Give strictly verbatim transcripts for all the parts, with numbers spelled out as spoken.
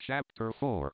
Chapter four.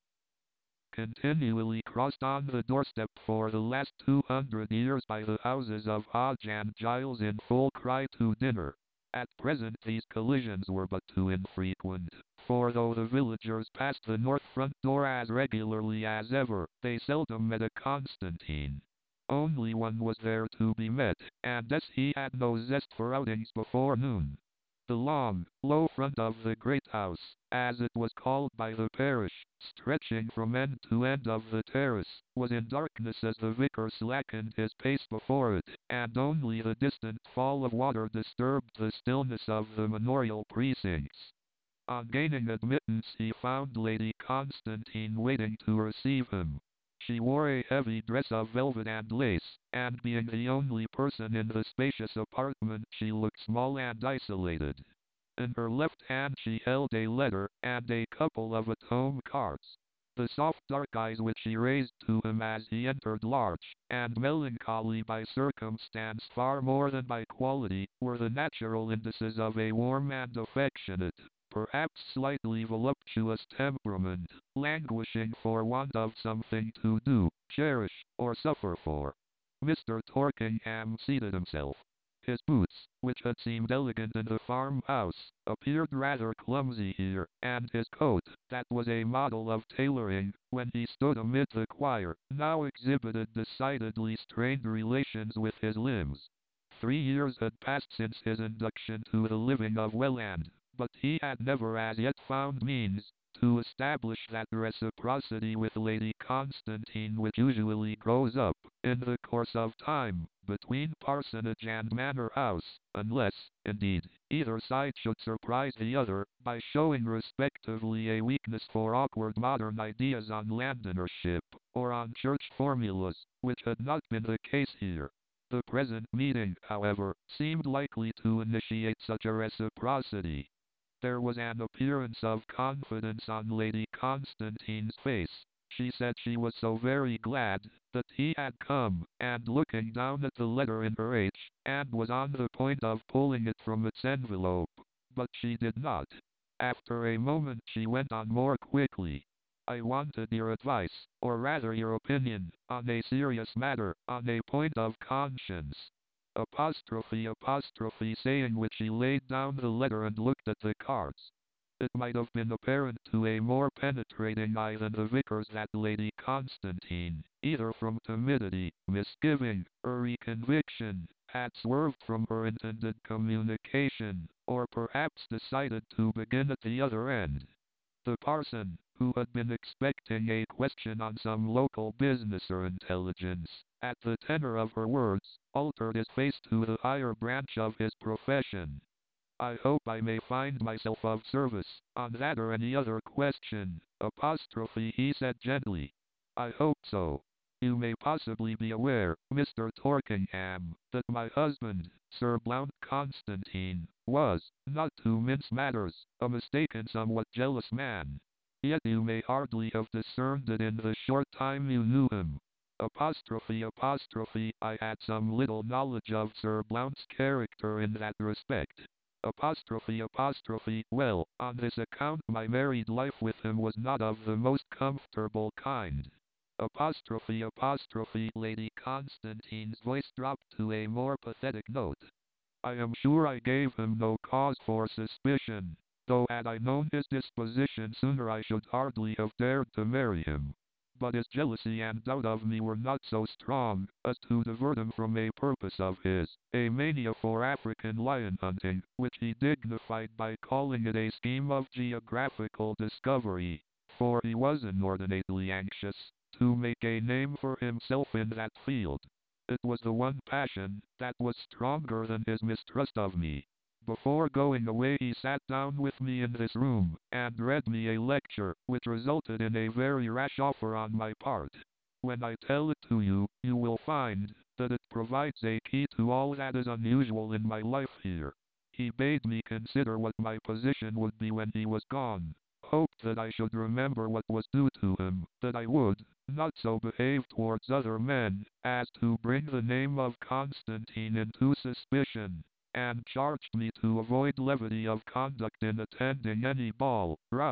Continually crossed on the doorstep for the last two hundred years by the houses of Hodge and Giles in full cry to dinner. At present these collisions were but too infrequent, for though the villagers passed the north front door as regularly as ever, they seldom met a Constantine. Only one was there to be met, and as he had no zest for outings before noon. The long, low front of the great house, as it was called by the parish, stretching from end to end of the terrace, was in darkness as the vicar slackened his pace before it, and only the distant fall of water disturbed the stillness of the manorial precincts. On gaining admittance he found Lady Constantine waiting to receive him. She wore a heavy dress of velvet and lace, and being the only person in the spacious apartment she looked small and isolated. In her left hand she held a letter, and a couple of at-home cards. The soft dark eyes which she raised to him as he entered, large, and melancholy by circumstance far more than by quality, were the natural indices of a warm and affectionate, perhaps slightly voluptuous temperament, languishing for want of something to do, cherish, or suffer for. Mister Torkingham seated himself. His boots, which had seemed elegant in the farmhouse, appeared rather clumsy here, and his coat, that was a model of tailoring, when he stood amid the choir, now exhibited decidedly strained relations with his limbs. Three years had passed since his induction to the living of Welland, but he had never as yet found means to establish that reciprocity with Lady Constantine which usually grows up, in the course of time, between parsonage and manor house, unless, indeed, either side should surprise the other, by showing respectively a weakness for awkward modern ideas on landownership, or on church formulas, which had not been the case here. The present meeting, however, seemed likely to initiate such a reciprocity. There was an appearance of confidence on Lady Constantine's face. She said she was so very glad that he had come, and looking down at the letter in her H, and was on the point of pulling it from its envelope, but she did not. After a moment she went on more quickly. I wanted your advice, or rather your opinion, on a serious matter, on a point of conscience. Apostrophe apostrophe saying which he laid down the letter and looked at the cards. It might have been apparent to a more penetrating eye than the vicar's that Lady Constantine, either from timidity, misgiving, or reconviction, had swerved from her intended communication, or perhaps decided to begin at the other end. The parson, who had been expecting a question on some local business or intelligence, at the tenor of her words, altered his face to the higher branch of his profession. I hope I may find myself of service, on that or any other question, apostrophe he said gently. I hope so. You may possibly be aware, Mister Torkingham, that my husband, Sir Blount Constantine, was, not to mince matters, a mistaken somewhat jealous man. Yet you may hardly have discerned it in the short time you knew him. Apostrophe apostrophe I had some little knowledge of Sir Blount's character in that respect. Apostrophe apostrophe well, on this account my married life with him was not of the most comfortable kind. Apostrophe apostrophe Lady Constantine's voice dropped to a more pathetic note. I am sure I gave him no cause for suspicion, though had I known his disposition sooner I should hardly have dared to marry him. But his jealousy and doubt of me were not so strong as to divert him from a purpose of his, a mania for African lion hunting, which he dignified by calling it a scheme of geographical discovery, for he was inordinately anxious to make a name for himself in that field. It was the one passion that was stronger than his mistrust of me. Before going away he sat down with me in this room, and read me a lecture, which resulted in a very rash offer on my part. When I tell it to you, you will find that it provides a key to all that is unusual in my life here. He bade me consider what my position would be when he was gone, hoped that I should remember what was due to him, that I would not so behave towards other men as to bring the name of Constantine into suspicion, and charged me to avoid levity of conduct in attending any ball, rout,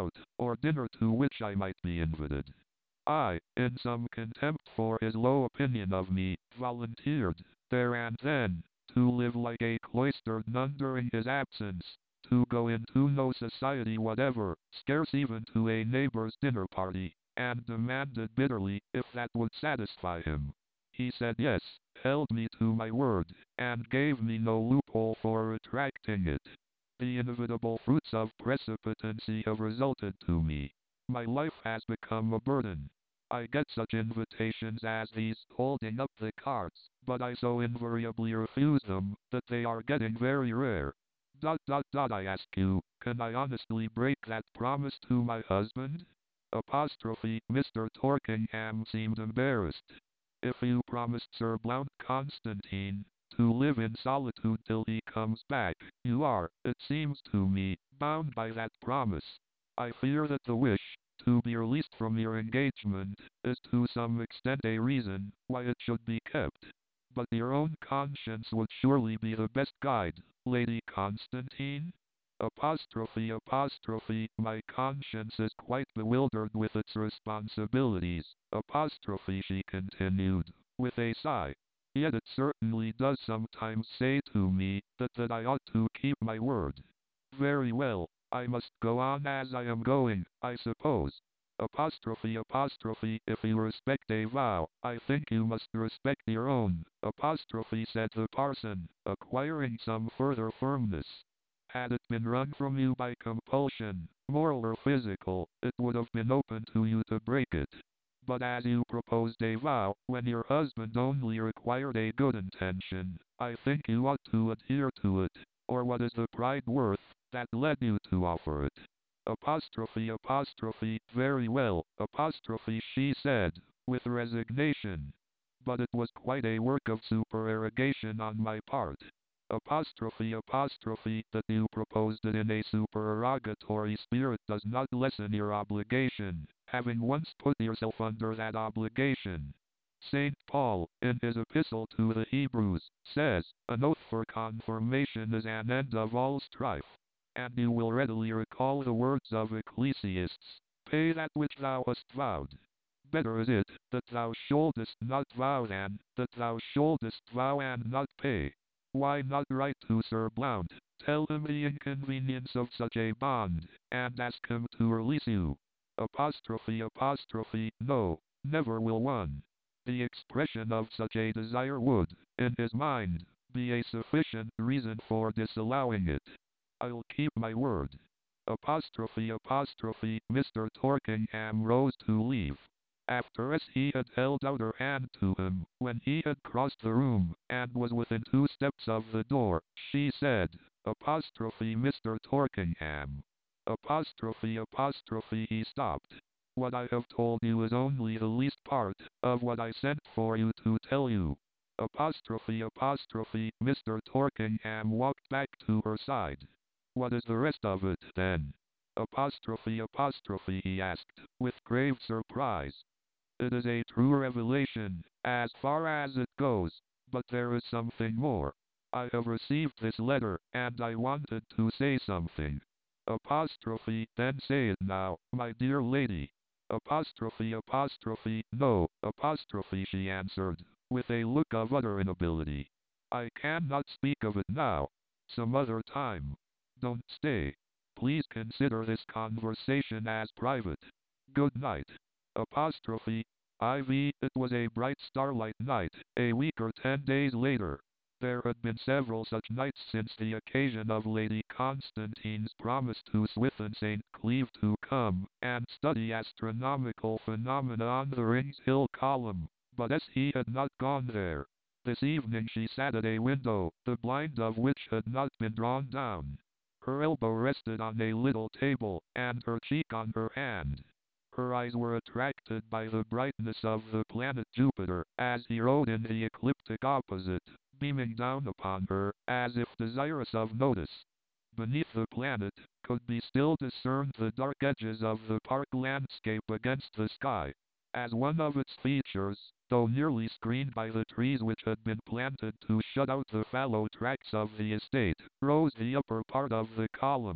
or dinner to which I might be invited. I, in some contempt for his low opinion of me, volunteered, there and then, to live like a cloistered nun during his absence, to go into no society whatever, scarce even to a neighbor's dinner party, and demanded bitterly if that would satisfy him. He said yes, held me to my word, and gave me no loophole for retracting it. The inevitable fruits of precipitancy have resulted to me. My life has become a burden. I get such invitations as these, holding up the cards, but I so invariably refuse them, that they are getting very rare. Dot dot dot I ask you, can I honestly break that promise to my husband? Apostrophe, Mister Torkingham seemed embarrassed. If you promised Sir Blount Constantine to live in solitude till he comes back, you are, it seems to me, bound by that promise. I fear that the wish to be released from your engagement is to some extent a reason why it should be kept. But your own conscience would surely be the best guide, Lady Constantine? Apostrophe apostrophe, my conscience is quite bewildered with its responsibilities, apostrophe she continued, with a sigh. Yet it certainly does sometimes say to me that, that I ought to keep my word. Very well, I must go on as I am going, I suppose. Apostrophe apostrophe, if you respect a vow, I think you must respect your own, apostrophe said the parson, acquiring some further firmness. Had it been wrung from you by compulsion, moral or physical, it would have been open to you to break it. But as you proposed a vow, when your husband only required a good intention, I think you ought to adhere to it, or what is the pride worth that led you to offer it? Apostrophe apostrophe, very well, apostrophe she said, with resignation. But it was quite a work of supererogation on my part. Apostrophe apostrophe, that you proposed it in a supererogatory spirit does not lessen your obligation, having once put yourself under that obligation. Saint Paul, in his epistle to the Hebrews, says, an oath for confirmation is an end of all strife. And you will readily recall the words of Ecclesiastes, pay that which thou hast vowed. Better is it, that thou shouldest not vow than, that thou shouldest vow and not pay. Why not write to Sir Blount, tell him the inconvenience of such a bond, and ask him to release you? Apostrophe apostrophe, no, never will one. The expression of such a desire would, in his mind, be a sufficient reason for disallowing it. I'll keep my word. Apostrophe apostrophe, Mister Torkingham rose to leave. After as he had held out her hand to him, when he had crossed the room, and was within two steps of the door, she said, apostrophe Mister Torkingham. Apostrophe apostrophe, he stopped. What I have told you is only the least part of what I sent for you to tell you. Apostrophe apostrophe, Mister Torkingham walked back to her side. What is the rest of it, then? Apostrophe apostrophe, he asked, with grave surprise. It is a true revelation, as far as it goes, but there is something more. I have received this letter, and I wanted to say something. Apostrophe, then say it now, my dear lady. Apostrophe apostrophe, no, apostrophe, she answered, with a look of utter inability. I cannot speak of it now. Some other time. Don't stay. Please consider this conversation as private. Good night. Apostrophe, I V. It was a bright starlight night, a week or ten days later. There had been several such nights since the occasion of Lady Constantine's promise to Swithin Saint Cleeve to come and study astronomical phenomena on the Rings Hill column, but as he had not gone there, this evening she sat at a window, the blind of which had not been drawn down. Her elbow rested on a little table, and her cheek on her hand. Her eyes were attracted by the brightness of the planet Jupiter, as he rode in the ecliptic opposite, beaming down upon her, as if desirous of notice. Beneath the planet, could be still discerned the dark edges of the park landscape against the sky. As one of its features, though nearly screened by the trees which had been planted to shut out the fallow tracts of the estate, rose the upper part of the column.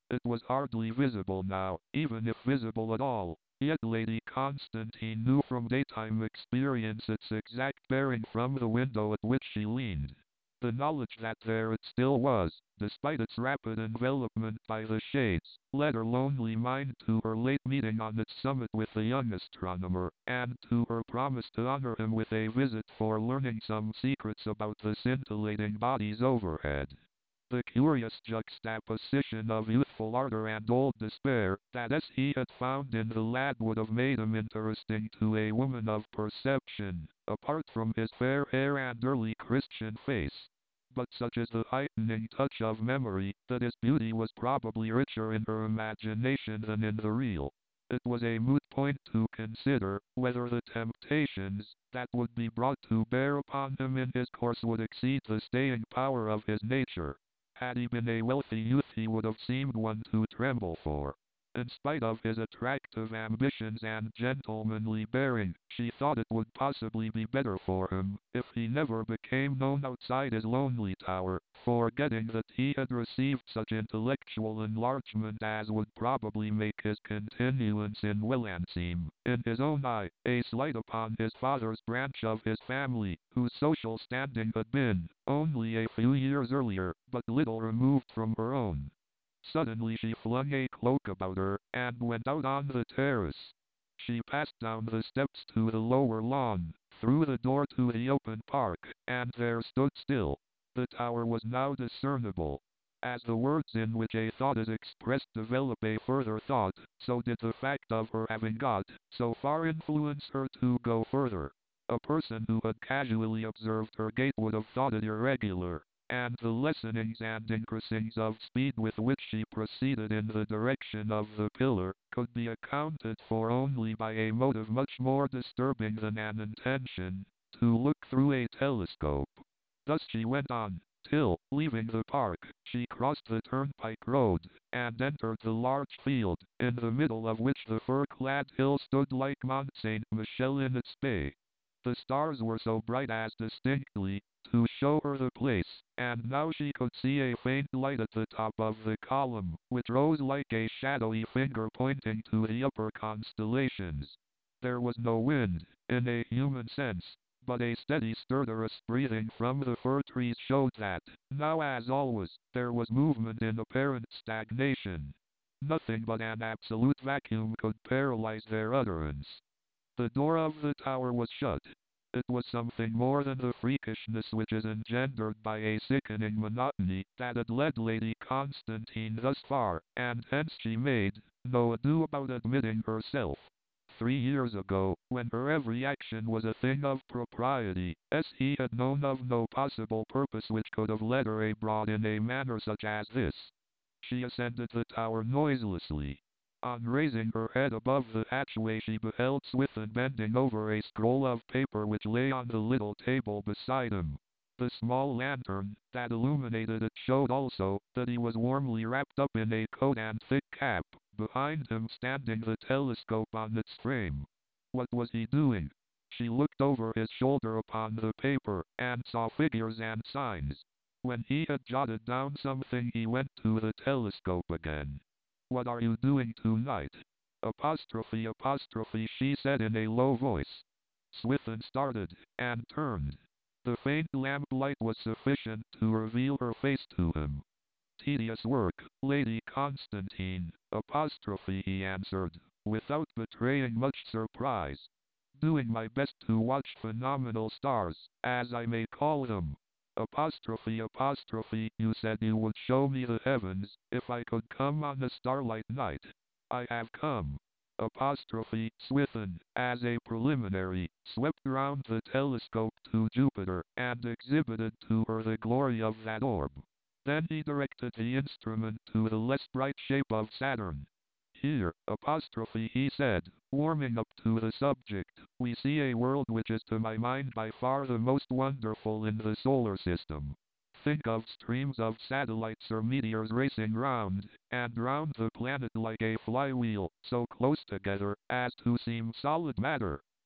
It was hardly visible now, even if visible at all. Yet Lady Constantine knew from daytime experience its exact bearing from the window at which she leaned. The knowledge that there it still was, despite its rapid envelopment by the shades, led her lonely mind to her late meeting on its summit with the young astronomer, and to her promise to honor him with a visit for learning some secrets about the scintillating bodies overhead. The curious juxtaposition of youthful ardor and old despair that as he had found in the lad would have made him interesting to a woman of perception, apart from his fair hair and early Christian face. But such is the heightening touch of memory, that his beauty was probably richer in her imagination than in the real. It was a moot point to consider whether the temptations that would be brought to bear upon him in his course would exceed the staying power of his nature. Had he been a wealthy youth he would have seemed one to tremble for. In spite of his attractive ambitions and gentlemanly bearing, she thought it would possibly be better for him if he never became known outside his lonely tower, forgetting that he had received such intellectual enlargement as would probably make his continuance in Welland seem, in his own eye, a slight upon his father's branch of his family, whose social standing had been, only a few years earlier, but little removed from her own. Suddenly she flung a cloak about her, and went out on the terrace. She passed down the steps to the lower lawn, through the door to the open park, and there stood still. The tower was now discernible. As the words in which a thought is expressed develop a further thought, so did the fact of her having got so far influence her to go further. A person who had casually observed her gait would have thought it irregular, and the lessenings and increasings of speed with which she proceeded in the direction of the pillar could be accounted for only by a motive much more disturbing than an intention, to look through a telescope. Thus she went on, till, leaving the park, she crossed the turnpike road, and entered the large field, in the middle of which the fir-clad hill stood like Mont Saint Michel in its bay. The stars were so bright as distinctly to show her the place, and now she could see a faint light at the top of the column, which rose like a shadowy finger pointing to the upper constellations. There was no wind, in a human sense, but a steady stertorous breathing from the fir trees showed that, now as always, there was movement in apparent stagnation. Nothing but an absolute vacuum could paralyze their utterance. The door of the tower was shut. It was something more than the freakishness which is engendered by a sickening monotony that had led Lady Constantine thus far, and hence she made no ado about admitting herself. Three years ago, when her every action was a thing of propriety, as he had known of no possible purpose which could have led her abroad in a manner such as this. She ascended the tower noiselessly. On raising her head above the hatchway she beheld Swithin bending over a scroll of paper which lay on the little table beside him. The small lantern that illuminated it showed also that he was warmly wrapped up in a coat and thick cap, behind him standing the telescope on its frame. What was he doing? She looked over his shoulder upon the paper, and saw figures and signs. When he had jotted down something he went to the telescope again. "What are you doing tonight?" Apostrophe apostrophe she said in a low voice. Swithin started, and turned. The faint lamplight was sufficient to reveal her face to him. "Tedious work, Lady Constantine, apostrophe," he answered, without betraying much surprise. "Doing my best to watch phenomenal stars, as I may call them. Apostrophe apostrophe you said you would show me the heavens, if I could come on a starlight night. I have come." Apostrophe Swithin, as a preliminary, swept round the telescope to Jupiter, and exhibited to her the glory of that orb. Then he directed the instrument to the less bright shape of Saturn. "Here, apostrophe," he said, warming up to the subject, "we see a world which is to my mind by far the most wonderful in the solar system. Think of streams of satellites or meteors racing round and round the planet like a flywheel, so close together as to seem solid matter.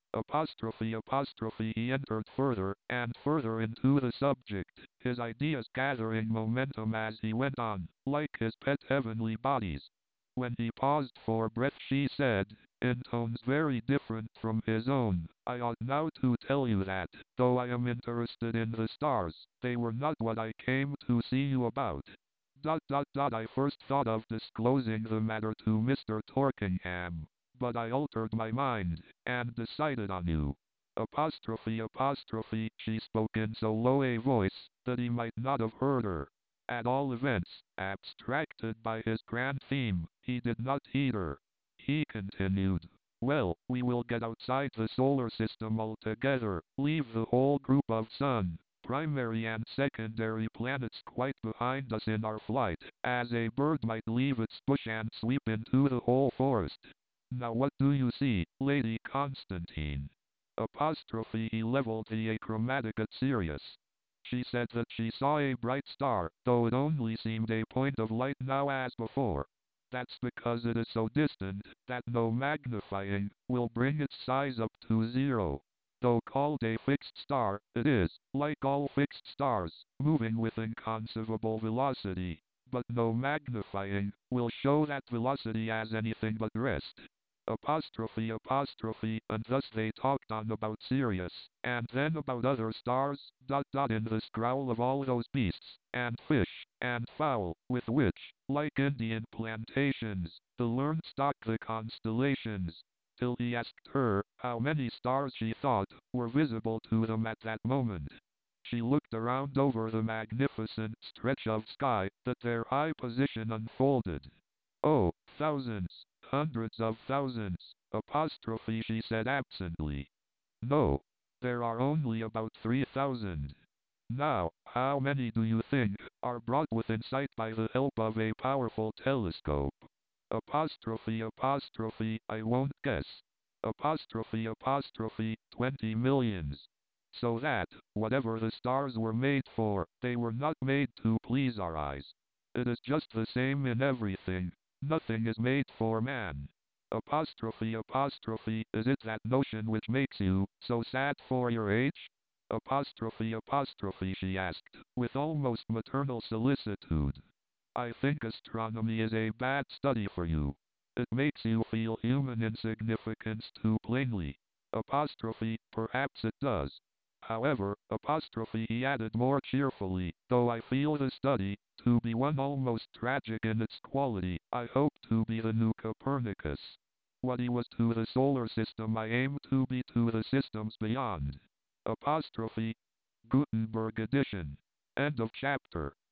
Apostrophe apostrophe he entered further and further into the subject, his ideas gathering momentum as he went on, like his pet heavenly bodies. When he paused for breath she said, in tones very different from his own, I ought now to tell you that, though I am interested in the stars, they were not what I came to see you about. Dot dot dot I first thought of disclosing the matter to Mister Torkingham, but I altered my mind, and decided on you. Apostrophe apostrophe she spoke in so low a voice, that he might not have heard her. At all events, abstracted by his grand theme, he did not heed her. He continued, well, we will get outside the solar system altogether, leave the whole group of sun, primary and secondary planets quite behind us in our flight, as a bird might leave its bush and sweep into the whole forest. Now what do you see, Lady Constantine? Apostrophe he leveled the achromatic at Sirius. She said that she saw a bright star, though it only seemed a point of light now as before. That's because it is so distant that no magnifying will bring its size up to zero. Though called a fixed star, it is, like all fixed stars, moving with inconceivable velocity, but no magnifying will show that velocity as anything but rest. Apostrophe apostrophe, and thus they talked on about Sirius, and then about other stars, dot dot in the scrowl of all those beasts, and fish, and fowl, with which, like Indian plantations, the learned stock the constellations, till he asked her how many stars she thought were visible to them at that moment. She looked around over the magnificent stretch of sky that their high position unfolded. Oh, thousands, hundreds of thousands, apostrophe she said absently. No, there are only about three thousand. Now, how many do you think are brought within sight by the help of a powerful telescope? Apostrophe apostrophe, I won't guess. Apostrophe apostrophe, twenty millions. So that, whatever the stars were made for, they were not made to please our eyes. It is just the same in everything. Nothing is made for man. Apostrophe apostrophe, is it that notion which makes you so sad for your age? Apostrophe apostrophe she asked, with almost maternal solicitude. I think astronomy is a bad study for you. It makes you feel human insignificance too plainly. Apostrophe, perhaps it does. However, apostrophe he added more cheerfully, though I feel the study to be one almost tragic in its quality, I hope to be the new Copernicus. What he was to the solar system I aim to be to the systems beyond. Apostrophe, Gutenberg edition. End of chapter.